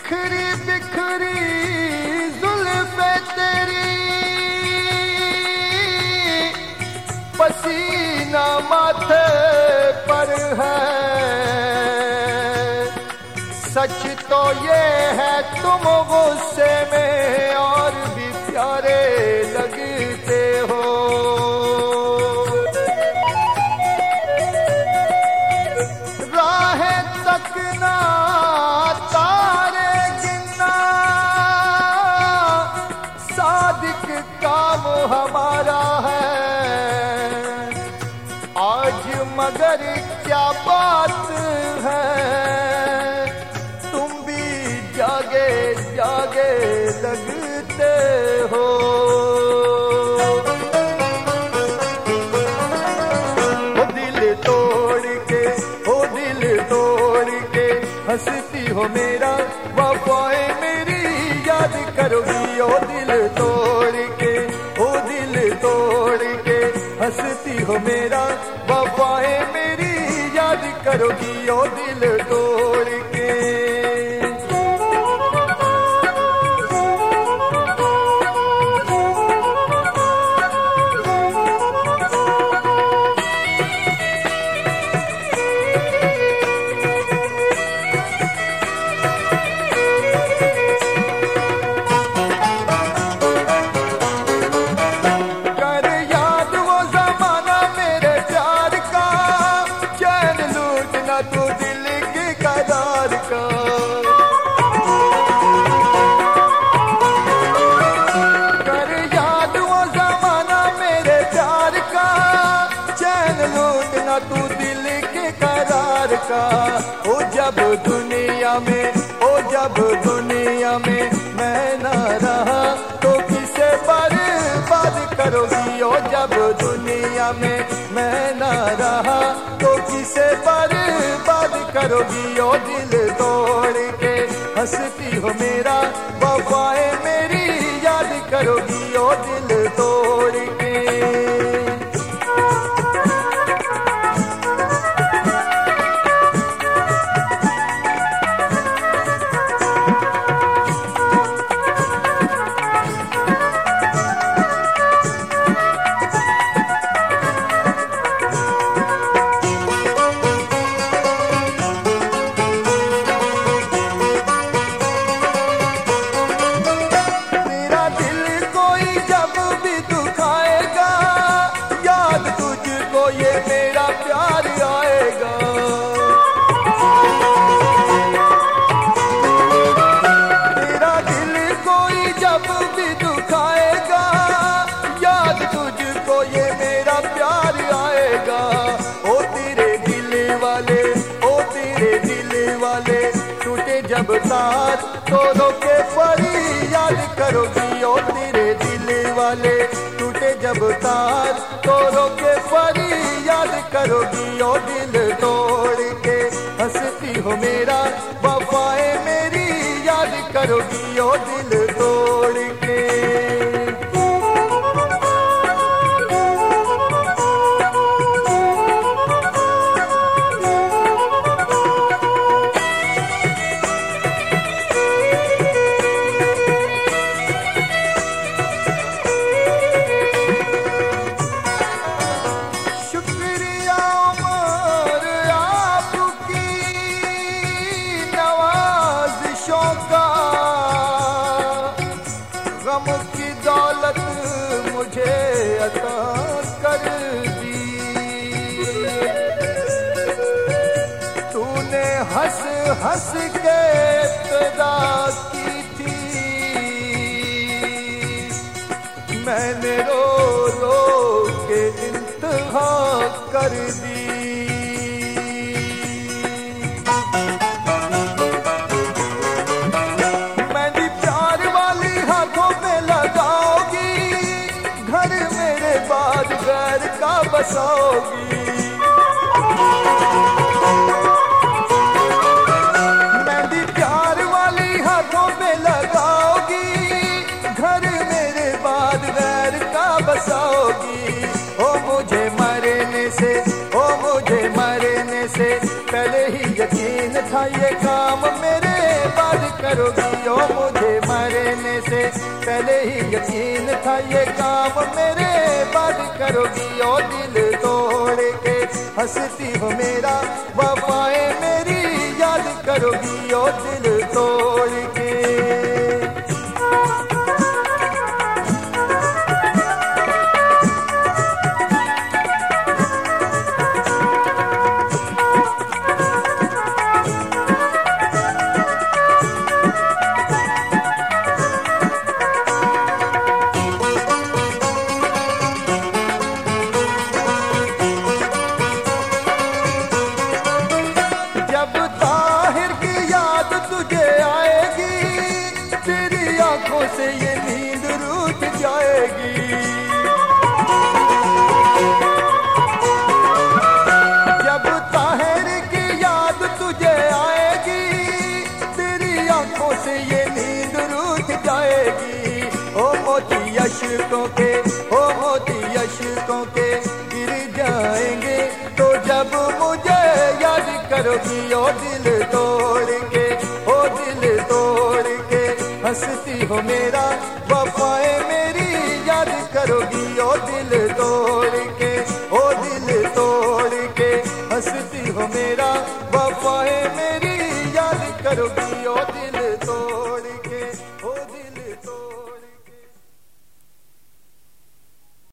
बिखरी बिखरी जुल्फे तेरी, पसीना माथे पर है। सच तो ये है तुम गुस्से में और भी प्यारे लगते हो। राहें तकना तारे गिनना सादिक काम हमारा है। आज मगर क्या बात है, तुम भी जागे जागे लगते हो। ओ दिल तोड़ के, ओ दिल तोड़ के हंसती हो मेरा, वफाएं मेरी याद करोगी। ओ दिल तोड़ के, ओ दिल तोड़ के हंसती हो मेरा, वफाएं मेरी याद करोगी। ओ दिल तोड़ के। तू दिल के करार का कर याद वो जमाना मेरे प्यार का, चैन लूटना तू दिल के करार का। ओ जब दुनिया में, ओ जब दुनिया में मैं ना रहा तो किसे बर्बाद करोगी। ओ जब दुनिया में मैं ना रहा तो किसे बर्बाद करोगी। ओ दिल तोड़ के हंसती हो मेरा, वफाएं मेरी याद करोगी। ओ दिल तोड़ के। ये मेरा प्यार आएगा, तेरा दिल कोई जब भी दुखाएगा, याद तुझको ये मेरा प्यार आएगा। ओ तेरे दिल वाले, ओ तेरे दिल वाले टूटे जब तार तो रोके पड़ी याद करोगी। ओ तेरे दिल वाले टूटे जब तार तो रोके पड़ी याद करोगी। ओ दिल तोड़ के हंसती हो मेरा, वफाएं मेरी याद करोगी। ओ दिल तोड़ के। गम की दौलत मुझे अता कर दी, तूने हंस हंस के इब्तिदा की थी, मैंने रो रो के इंतहा कर दी। बाद गैर का बसाओगी, मेहंदी प्यार वाली हाथों में लगाओगी, घर मेरे बाद गैर का बसाओगी। ओ मुझे मरने से, ओ मुझे मरने से पहले ही यकीन था ये काम मेरे बाद करोगी ओ मुझे मरने से पहले ही यकीन था ये काम मेरे बाद करोगी ओ दिल तोड़ के हंसती हो मेरा वफाएं मेरी याद करोगी ओ दिल तोड़ के। से ये नींद रूठ जाएगी। जब ताहिर की याद तुझे आएगी तेरी आंखों से ये नींद रूठ जाएगी। ओ मोती अश्कों के ओ मोती अश्कों के गिर जाएंगे तो जब मुझे याद करोगी ओ दिल तोड़ के ओ दिल तोड़ के हंसती हो